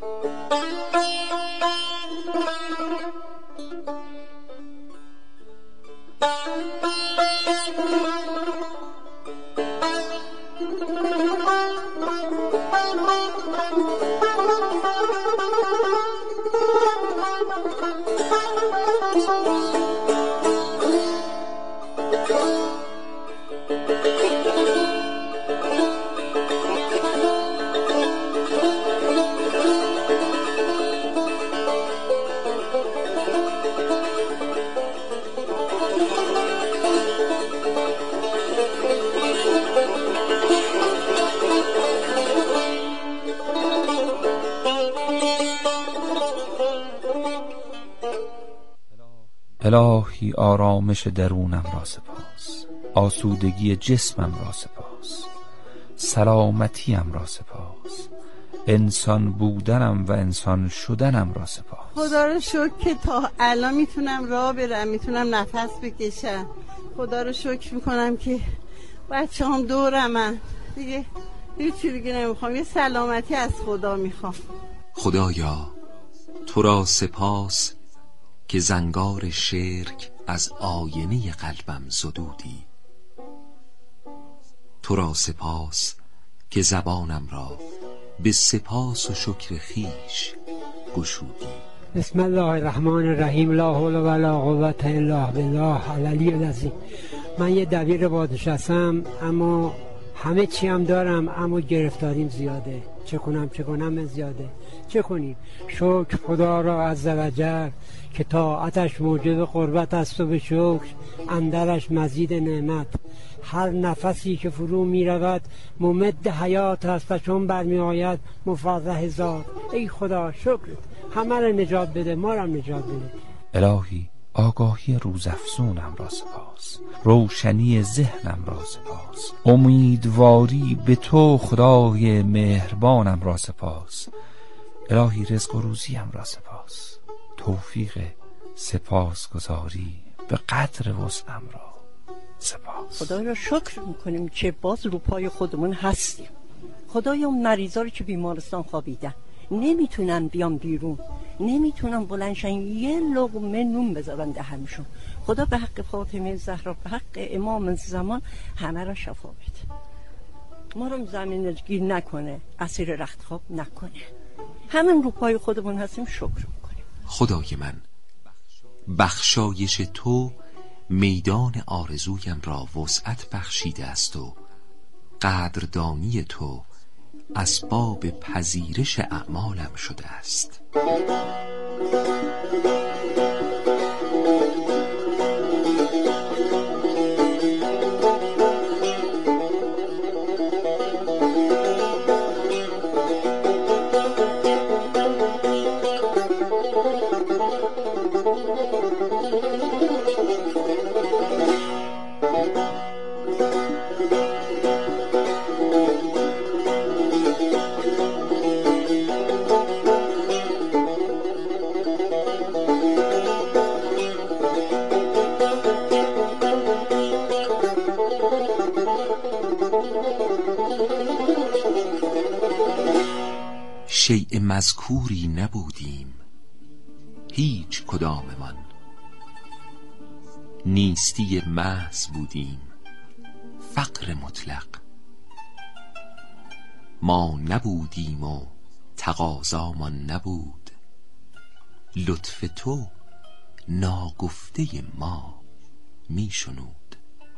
الهی آرامش درونم را سپاس، آسودگی جسمم را سپاس، سلامتیم را سپاس، انسان بودنم و انسان شدنم را سپاس. خدا رو شکر که تا الان میتونم راه برم، میتونم نفس بکشم. خدا رو شکر میکنم که بچه هم دورمن، دیگه هیچی دیگه نمیخوام، یه سلامتی از خدا میخوام. خدایا تو را سپاس که زنگار شرک از آینه قلبم زدودی. تو را سپاس که زبانم را به سپاس و شکر خیش گشودی. بسم الله الرحمن الرحیم. لا حول ولا قوة الا بالله العلی العظیم. من یه دبیر بازنشستم، اما همه چی هم دارم، اما گرفتاریم زیاده. چه کنم زیاده. چه کنیم؟ شکر خدا را عزوجل که طاعتش موجب قربت است و به شکر اندرش مزید نعمت. هر نفسی که فرو می رود ممد حیات است و چون برمی آید مفرح ذات. ای خدا شکرت، همه را نجات بده، ما را نجات بده. الهی آگاهی روزافزونم را سپاس، روشنی ذهنم را سپاس، امیدواری به تو خدای مهربانم را سپاس. الهی رزق و روزیم را سپاس، توفیق سپاسگزاری به قدر وسعم را سپاس. خدایا را شکر میکنیم که باز رو پای خودمون هستیم. خدایا اون مریضا رو که بیمارستان خوابیدن نمیتونن بیان بیرون، نمیتونن بلندشن یه لقمه نون بذارن دهنشون، خدا به حق فاطمه زهرا، به حق امام زمان همه را شفا بده. ما رو زمین گیر نکنه، اسیر رختخواب نکنه. همین رو پای خودمون هستیم، شکر میکنیم. خدای من، بخشایش تو میدان آرزویم را وسعت بخشیده است و قدردانی تو اسباب پذیرش اعمالم شده است. شیء مذکوری نبودیم هیچ کداممان، نیستی محض بودیم فقر مطلق. ما نبودیم و تقاضامان نبود، لطف تو ناگفته ما می شنود.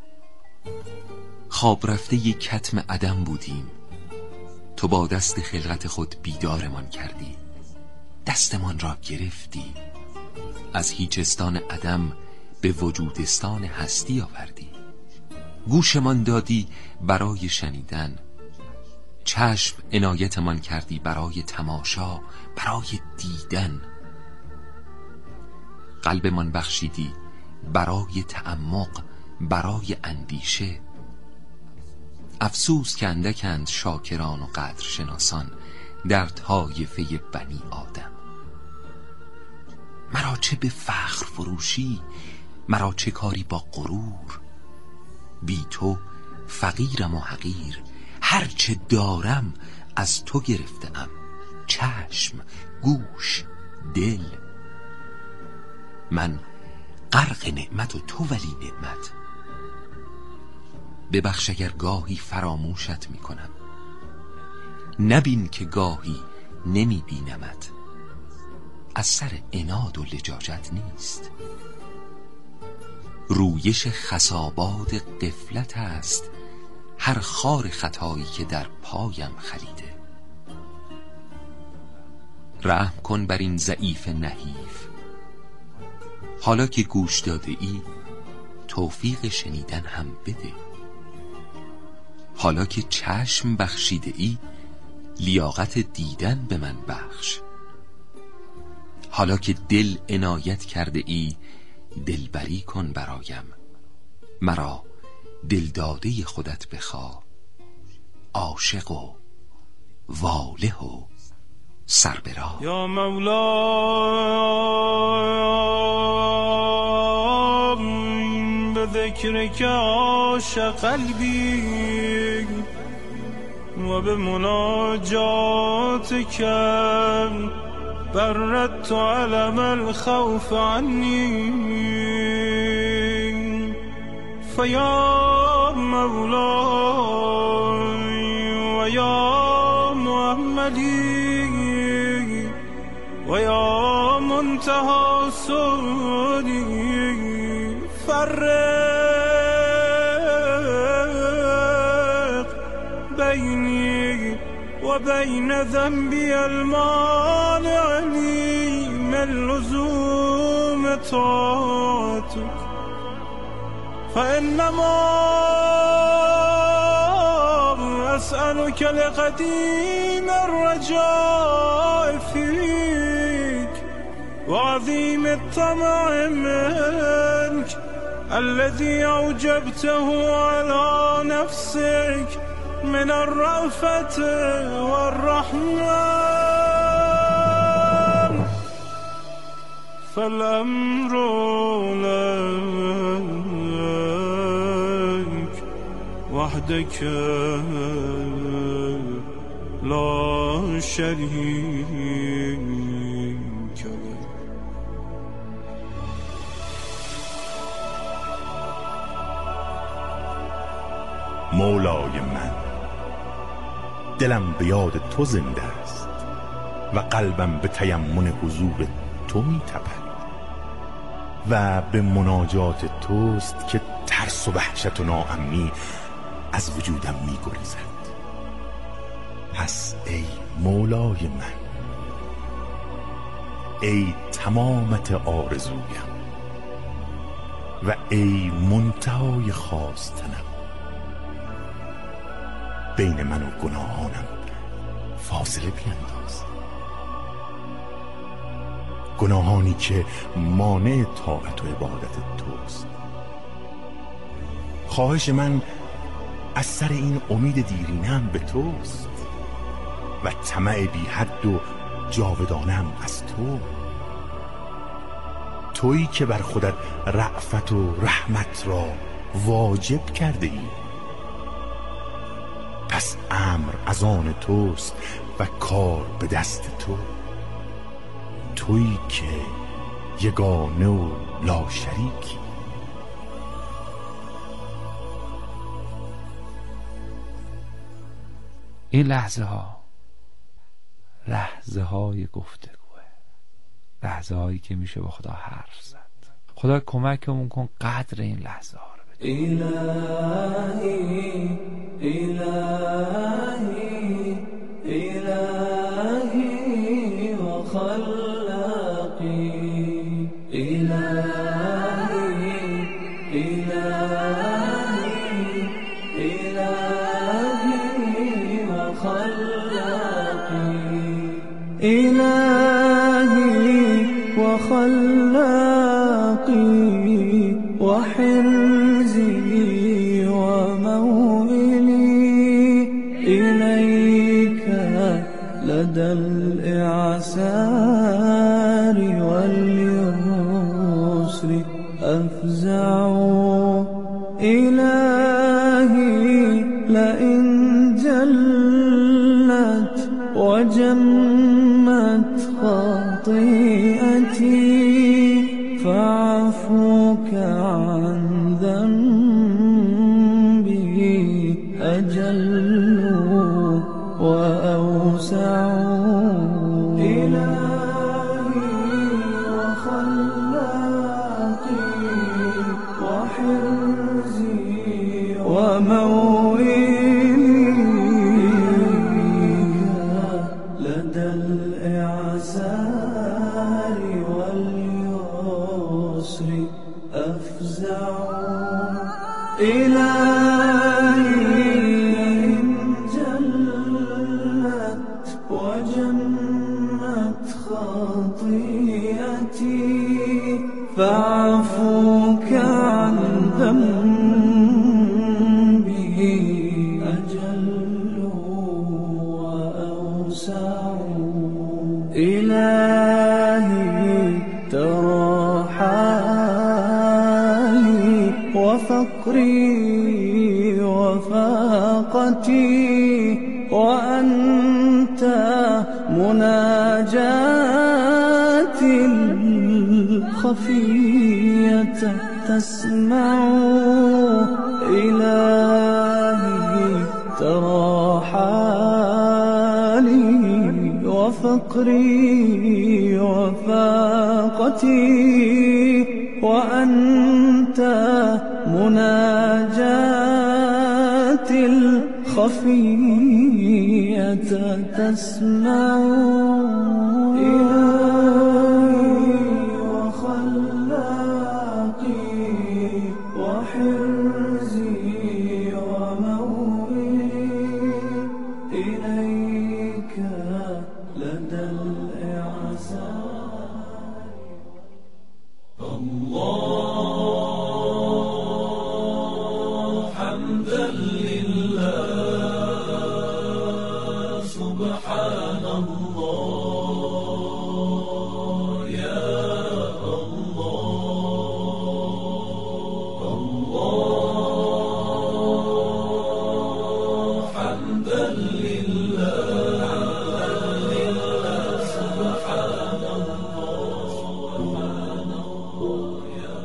خواب رفته یک کتم عدم بودیم، تو با دست خلقت خود بیدارمان کردی، دستمان را گرفتی، از هیچستان عدم به وجودستان هستی آوردی. گوشمان دادی برای شنیدن، چشم عنایتمان کردی برای تماشا، برای دیدن. قلبمان بخشیدی برای تعمق، برای اندیشه. افسوس که اندکند شاکران و قدرشناسان در طایفه بنی آدم. مرا چه به فخر فروشی، مرا چه کاری با غرور. بی تو فقیرم و حقیر، هرچه دارم از تو گرفتم. چشم، گوش، دل. من غرق نعمت و تو ولی نعمت. ببخش اگر گاهی فراموشت میکنم، نبین که گاهی نمی بینمت. از سر عناد و لجاجت نیست، رویش خسابات غفلت است هر خار خطایی که در پایم خلیده. رحم کن بر این ضعیف نحیف، حالا که گوش داده ای توفیق شنیدن هم بده. حالا که چشم بخشیده ای لیاقت دیدن به من بخش. حالا که دل عنایت کرده ای دلبری کن برایم. مرا دلداده خودت بخواه، عاشق و واله و سربراه. یا مولا به ذکرک عاشق قلبی و به مناجاتک بردت علم الخوف عنی. فیا مولا و یا محمدی و یا منتهى سودی، فرق بینی و بین ذنبی المانع لی من لزوم طاعتک. فإنما أسألك لقديم الرجاء فيك وعظيم الطمع منك الذي أوجبته على نفسك من الرأفة والرحمة. فالأمر لك وحدك لا شريك لك. مولای من، دلم به یاد تو زنده است و قلبم به تیمن حضور تو می تپد و به مناجات توست که ترس و وحشت و ناامنی از وجودم می گریزد. پس ای مولای من، ای تمامت آرزویم و ای منتهای خواستنم، بین من و گناهانم فاصله بینداز. گناهانی که مانع طاعت و عبادت توست. خواهش من از سر این امید دیرینم به توست و طمع بی حد و جاودانم از تو. تویی که بر خودت رأفت و رحمت را واجب کرده ای. پس امر از آن توست و کار به دست تو. تویی که یگانه و لا شریکی. این لحظه های گفتگوه، لحظه هایی که میشه با خدا حرف زد. خدا کمکمون کن قدر این لحظه ها رو بدونیم. الهی الهی و خلقی، الهی الهی و خلقی، الهی و خلقی و حرزی و موئلی إليك لدى الإعسار واليسر أفزع. إلهي لئن جلت وجنت خطيئتي فعفوك عن ذنبي أجل وأوسع إلهي وخلاقي وحرزي وموئلي لدى الإعسار واليسر أفزع إلهي إن جلت وجنت خطيئتي فعفوك عن ذنبي أجل وأوسع إلهي ترى حالي وفقري وفاقتي وأنت مناجاتي الخفية تسمع إلهي ترى حالي وفقري وفاقتي وأنت مناجاتي الخفية تسمع إلهي وخلاقي وحرزي وموئلي إليك لدى الإعسار الله حمدا لله سبحان الله يا الله الله حمدا لله سبحان الله يا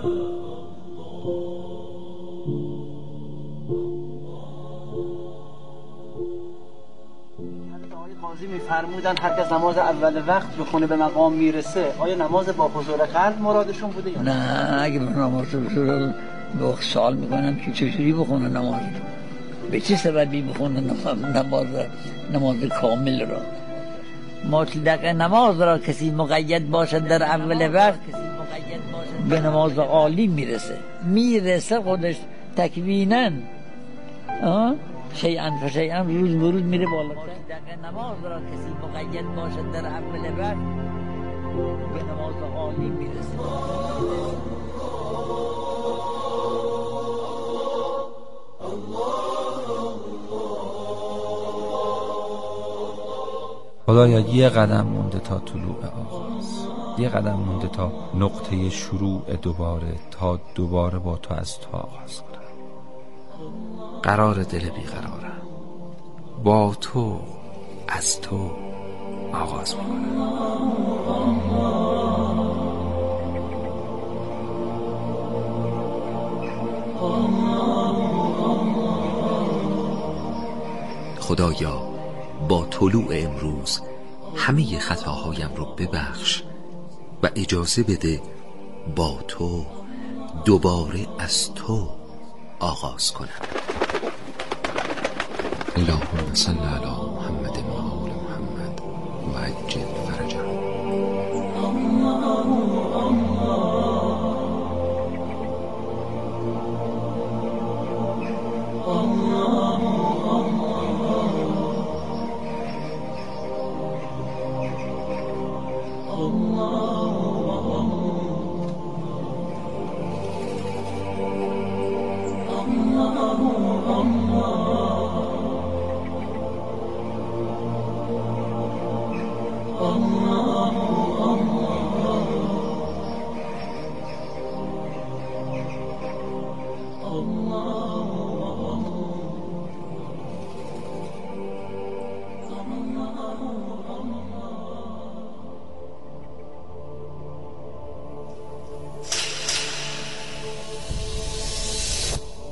قاضی میفرمودن هر کس نماز اول وقت بخونه به مقام میرسه. آیا نماز با حضور قلب مرادشون بوده یا نه؟ اگه به نماز حضور به سوال میکنم که چجوری بخونه نماز رو، به چه سببی بخونه نماز کامل را. مطلق نماز را کسی مقید باشد در اول وقت به نماز عالی میرسه خودش تکویناً شیئا فشیئا روز به روز میره بالا. نماز را کسی مقید باشد در اول وقت به نماز عالی میرسه. خدایا یه قدم مونده تا طلوع آغاز، یه قدم مونده تا نقطه شروع دوباره، تا دوباره با تو از تو آغاز کنم. قرار دل بیقرارم، با تو از تو آغاز میکنم. خدایا با طلوع امروز همه خطاهایم رو ببخش و اجازه بده با تو دوباره از تو آغاز کنم. اللهم صل علی محمد و آل محمد و عجل فرجهم.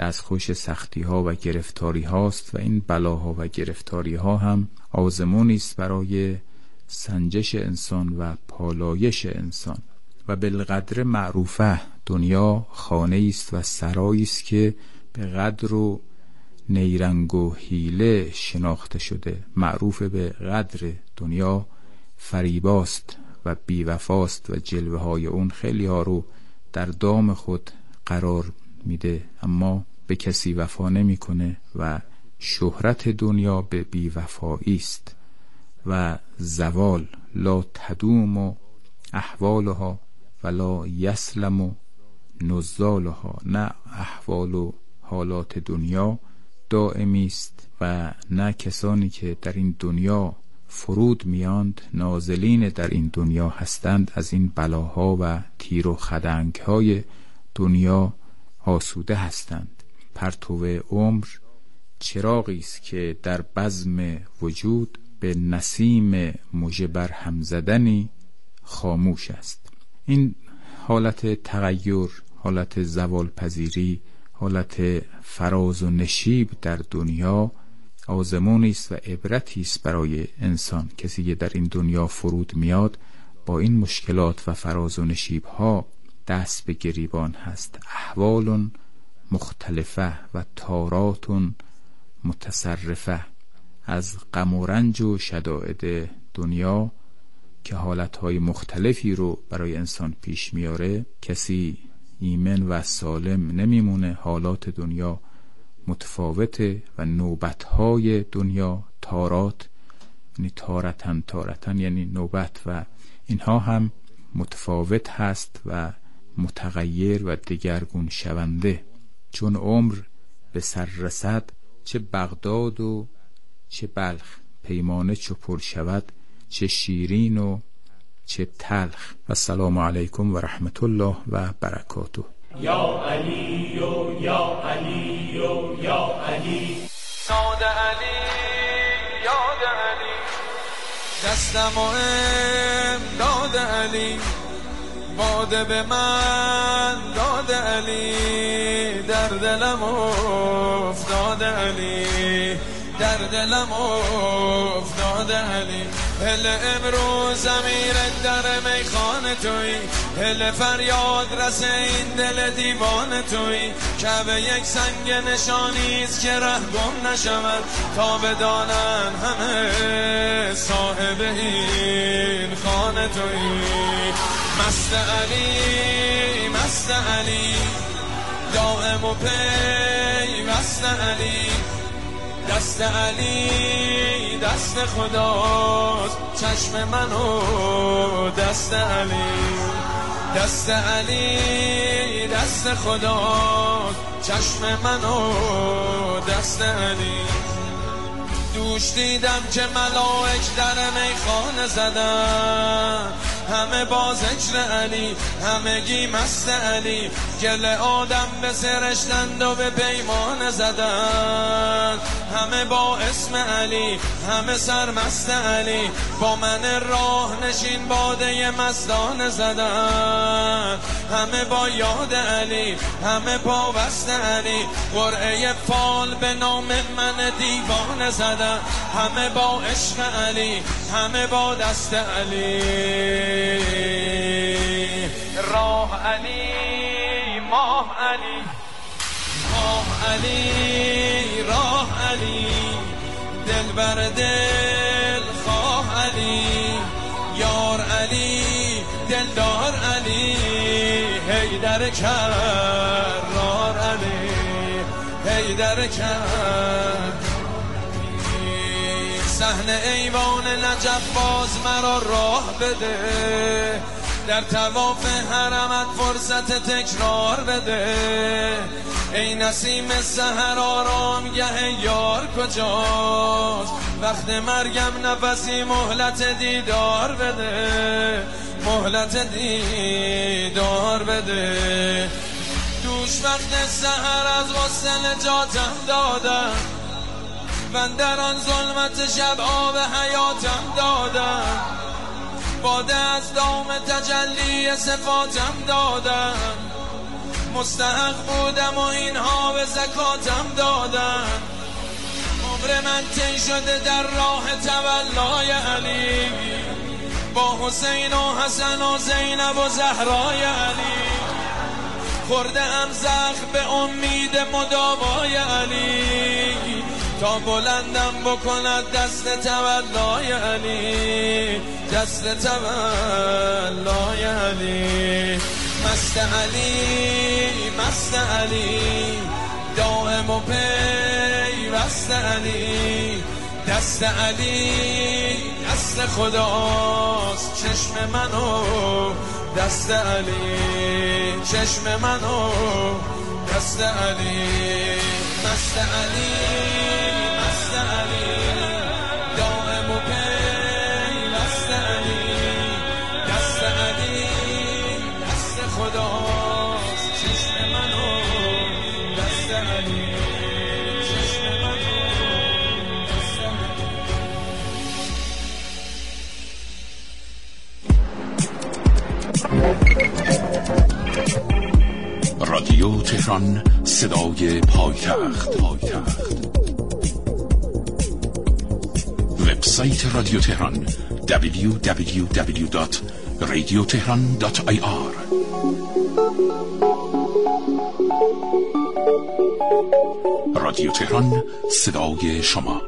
دستخوش سختی ها و گرفتاری هاست و این بلاها و گرفتاری ها هم آزمونی است برای سنجش انسان و پالایش انسان. و بالقدر معروفه، دنیا خانه است و سرایی است که به قدر و نیرنگ و حیله شناخته شده. معروف به قدر دنیا فریباست و بیوفاست و جلوه های اون خیلی ها رو در دام خود قرار میده، اما به کسی وفا نمیکنه و شهرت دنیا به بیوفایی است و زوال لا تدوم احوالها ولا یسلم نزالها. نه احوال و حالات دنیا دائمی است و نه کسانی که در این دنیا فرود میاند نازلین در این دنیا هستند از این بلاها و تیر و خدنگ‌های دنیا آسوده هستند. پرتو عمر چراغی است که در بزم وجود به نسیم مژه بر هم زدنی خاموش است. این حالت تغییر، حالت زوال پذیری، حالت فراز و نشیب در دنیا آزمونی است و عبرتی است برای انسان. کسی که در این دنیا فرود میاد با این مشکلات و فراز و نشیب ها دست به گریبان هست. احوال مختلفه و تارات متصرفه. از غم و رنج و شدائد دنیا که حالتهای مختلفی رو برای انسان پیش میاره کسی ایمن و سالم نمیمونه. حالات دنیا متفاوته و نوبتهای دنیا تارات، یعنی تارتن یعنی نوبت، و اینها هم متفاوت هست و متغیر و دگرگون شونده. چون عمر به سر رسد چه بغداد و چه بلخ، پیمانه چو پر شود چه شیرین و چه تلخ. السلام علیکم و رحمت الله و برکاته. یا علی و یا علی و یا علی، ناد علی یاد علی، دستم و امداد علی، باده به من داد علی، در دلم افتاد علی، در دلم افتاد علی. هل امروز زمیر در میخانه توی، هل فریاد رس این دل دیوانه توی، کعبه یک سنگ نشانیست که ره گم نشود، تا بدانن همه صاحب این خانه توی. مست علی مست علی، دائم و پیوست علی، دست علی دست خداست، چشم منو دست علی، دست علی دست خداست، چشم منو دست علی. دوش دیدم که ملائک در میخانه زدن، همه با ذکر علی، همگی مست علی، گل آدم به سرشتند و به پیمان زدن، همه با اسم علی، همه سرمست علی، با من راه نشین باده مستان زدن، همه با یاد علی، همه پابست علی، قرعه فال به نام من دیوانه زدن، همه با عشق علی، همه با دست علی. راه علی ماه علی، ماه علی راه علی، دل بر دل خواه علی، یار علی دلدار علی، حیدر کرار علی، حیدر کرار. صحن ایوان نجف باز مرا راه بده، در طواف حرمت فرصت تکرار بده، ای نسیم سحر آرامگه یار کجاست، وقت مرگم نفسی مهلت دیدار بده، مهلت دیدار بده. دوش وقت سحر از غسل نجاتم دادم، من در آن ظلمت شب آب حیاتم دادم، باده از دام تجلی صفاتم دادم، مستحق بودم و اینها به زکاتم دادن. عمر من طی شده در راه تولای علی، با حسین و حسن و زینب و زهرای علی. خورده ام زخم به امید مداوای علی، تا بلندم بکند دست تولای علی، دست تولای علی. مست علی، مست علی، دائم و پیوست علی. دست علی دست خداست، چشم منو دست علی، چشم منو دست علی. مست علی، مست علی، دائم و پیوست علی. دست علی دست خداست، چشم منو دست علی، چشم منو دست علی. رادیو تهران، صدای پایتخت. وبسایت رادیو تهران www.radiotehran.ir. رادیو تهران، صدای شما.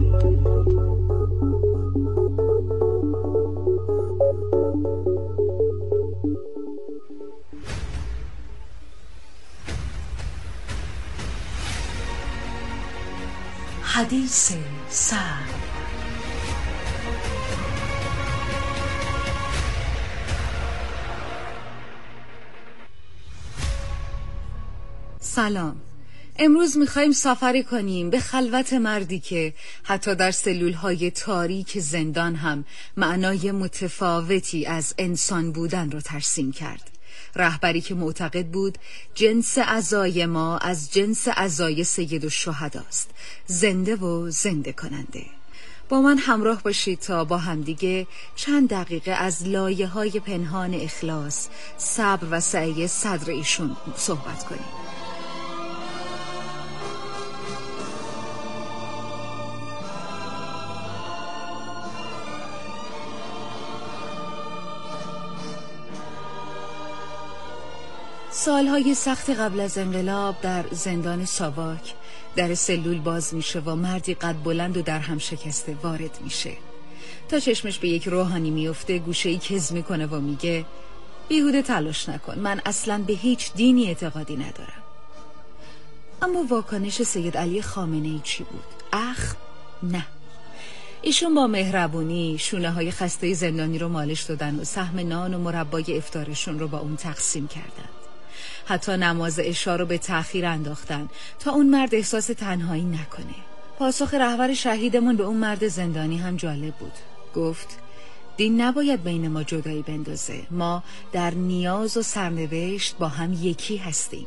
حدیث سعد. سلام. امروز میخوایم سفری کنیم به خلوت مردی که حتی در سلولهای تاریک زندان هم معنای متفاوتی از انسان بودن رو ترسیم کرد. رهبری که معتقد بود جنس اعضای ما از جنس اعضای سید الشهداست، زنده و زنده کننده. با من همراه باشید تا با همدیگه چند دقیقه از لایه‌های پنهان اخلاص، صبر و سعی صدر ایشون صحبت کنیم. سالهای سخت قبل از انقلاب در زندان ساواک در سلول باز میشه و مردی قد بلند و در هم شکسته وارد میشه. تا چشمش به یک روحانی میفته گوشه‌ای کز میکنه و میگه بیهوده تلاش نکن، من اصلاً به هیچ دینی اعتقادی ندارم. اما واکنش سید علی خامنه‌ای چی بود؟ اخ نه. ایشون با مهربونی شونه های خسته زندانی رو مالش دادن و سهم نان و مربای افطارشون رو با اون تقسیم کردن. حتی نماز عشا رو به تأخیر انداختن تا اون مرد احساس تنهایی نکنه. پاسخ رهبر شهیدمون به اون مرد زندانی هم جالب بود. گفت دین نباید بین ما جدایی بندازه، ما در نیاز و سرنوشت با هم یکی هستیم.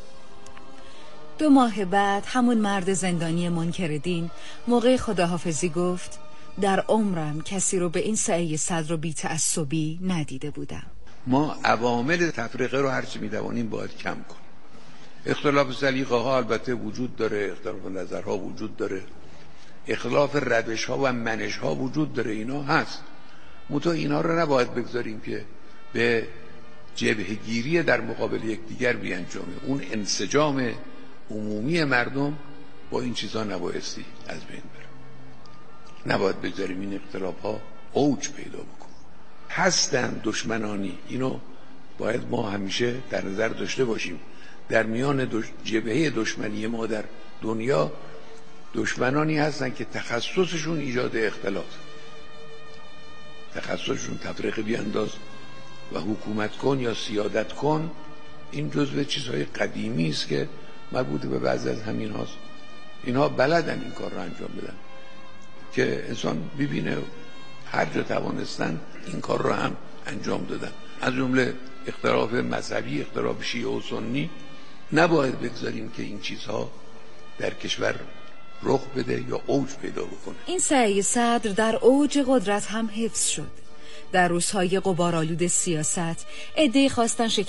2 ماه بعد همون مرد زندانی منکر دین موقع خداحافظی گفت در عمرم کسی رو به این سعی صدر و بی‌تعصبی ندیده بودم. ما عوامل تفریقه رو هرچی می‌توانیم باید کم کنیم. اختلاف سلیقه ها البته وجود داره، اختلاف نظرها وجود داره، اختلاف روش ها و منش ها وجود داره، اینا هست. منتها اینا رو نباید بگذاریم که به جبهه‌گیری در مقابل یکدیگر بیانجامه. اون انسجام عمومی مردم با این چیزا نبایستی از بین بره. نباید بگذاریم این اختلاف ها اوج پیدا بکنه. هستن دشمنانی، اینو باید ما همیشه در نظر داشته باشیم. در میان جبهه دشمنی ما در دنیا دشمنانی هستن که تخصصشون ایجاد اختلاف، تخصصشون تفریق بیانداز و حکومت کن یا سیادت کن. این جزو چیزهای قدیمی است که مربوط به بعضی از همین هاست. اینها بلدن این کار رو انجام بدن که انسان ببینه هر جا توانستن این کار رو هم انجام دادن. از جمله اختلاف مذهبی، اختلاف شیعه و سنی. نباید بگذاریم که این چیزها در کشور رخ بده یا اوج پیدا بکنه. این سعی صدر در اوج قدرت هم حفظ شد. در روزهای غبارآلود سیاست عده‌ای خواستن